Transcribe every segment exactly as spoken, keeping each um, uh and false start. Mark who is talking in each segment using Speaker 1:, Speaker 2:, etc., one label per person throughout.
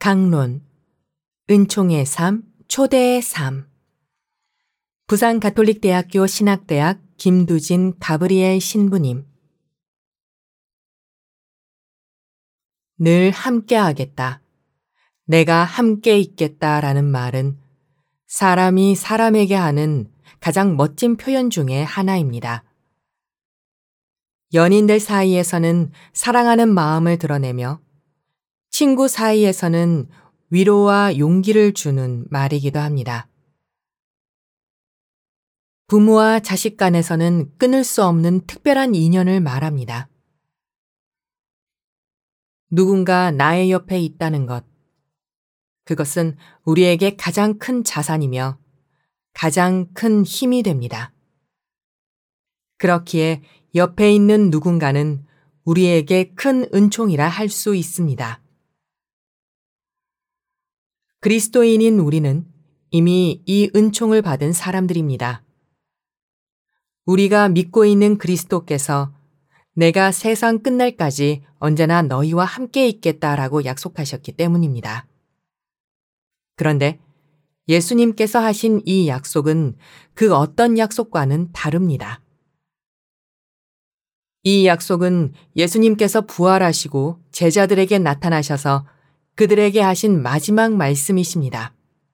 Speaker 1: 강론, 은총의 삶, 초대의 삶. 부산가톨릭대학교 신학대학 김두진 가브리엘 신부님. 늘 함께하겠다. 내가 함께 있겠다라는 말은 사람이 사람에게 하는 가장 멋진 표현 중에 하나입니다. 연인들 사이에서는 사랑하는 마음을 드러내며 친구 사이에서는 위로와 용기를 주는 말이기도 합니다. 부모와 자식 간에서는 끊을 수 없는 특별한 인연을 말합니다. 누군가 나의 옆에 있다는 것, 그것은 우리에게 가장 큰 자산이며 가장 큰 힘이 됩니다. 그렇기에 옆에 있는 누군가는 우리에게 큰 은총이라 할 수 있습니다. 그리스도인인 우리는 이미 이 은총을 받은 사람들입니다. 우리가 믿고 있는 그리스도께서 내가 세상 끝날까지 언제나 너희와 함께 있겠다라고 약속하셨기 때문입니다. 그런데 예수님께서 하신 이 약속은 그 어떤 약속과는 다릅니다. 이 약속은 예수님께서 부활하시고 제자들에게 나타나셔서 그들에게 하신 마지막 말씀이십니다.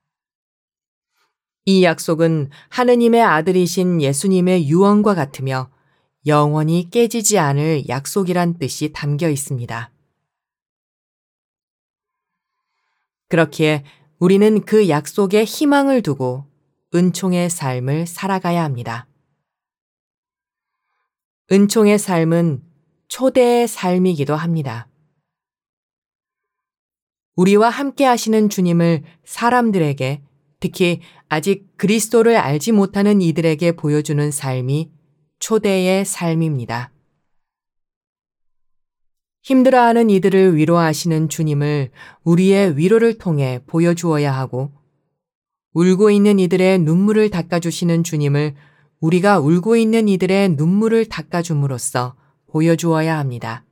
Speaker 1: 이 약속은 하느님의 아들이신 예수님의 유언과 같으며 영원히 깨지지 않을 약속이란 뜻이 담겨 있습니다. 그렇기에 우리는 그 약속에 희망을 두고 은총의 삶을 살아가야 합니다. 은총의 삶은 초대의 삶이기도 합니다. 우리와 함께 하시는 주님을 사람들에게, 특히 아직 그리스도를 알지 못하는 이들에게 보여주는 삶이 초대의 삶입니다. 힘들어하는 이들을 위로하시는 주님을 우리의 위로를 통해 보여주어야 하고, 울고 있는 이들의 눈물을 닦아주시는 주님을 우리가 울고 있는 이들의 눈물을 닦아줌으로써 보여주어야 합니다.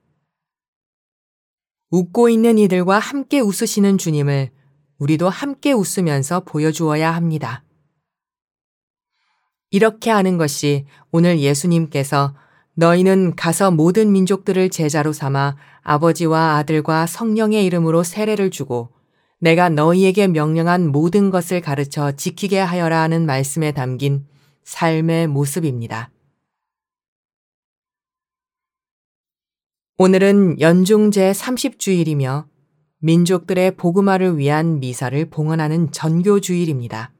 Speaker 1: 웃고 있는 이들과 함께 웃으시는 주님을 우리도 함께 웃으면서 보여주어야 합니다. 이렇게 하는 것이 오늘 예수님께서 너희는 가서 모든 민족들을 제자로 삼아 아버지와 아들과 성령의 이름으로 세례를 주고 내가 너희에게 명령한 모든 것을 가르쳐 지키게 하여라 하는 말씀에 담긴 삶의 모습입니다. 오늘은 연중 제삼십 주일이며 민족들의 복음화를 위한 미사를 봉헌하는 전교주일입니다.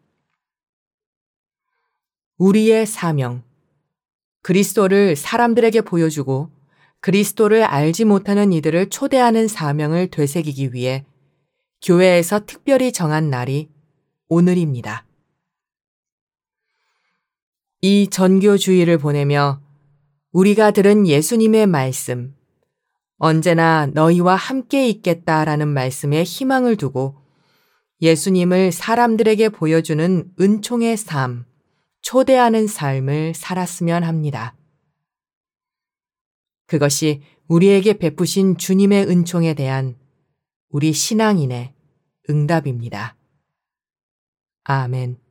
Speaker 1: 우리의 사명, 그리스도를 사람들에게 보여주고 그리스도를 알지 못하는 이들을 초대하는 사명을 되새기기 위해 교회에서 특별히 정한 날이 오늘입니다. 이 전교주일을 보내며 우리가 들은 예수님의 말씀, 언제나 너희와 함께 있겠다라는 말씀에 희망을 두고 예수님을 사람들에게 보여주는 은총의 삶, 초대하는 삶을 살았으면 합니다. 그것이 우리에게 베푸신 주님의 은총에 대한 우리 신앙인의 응답입니다. 아멘.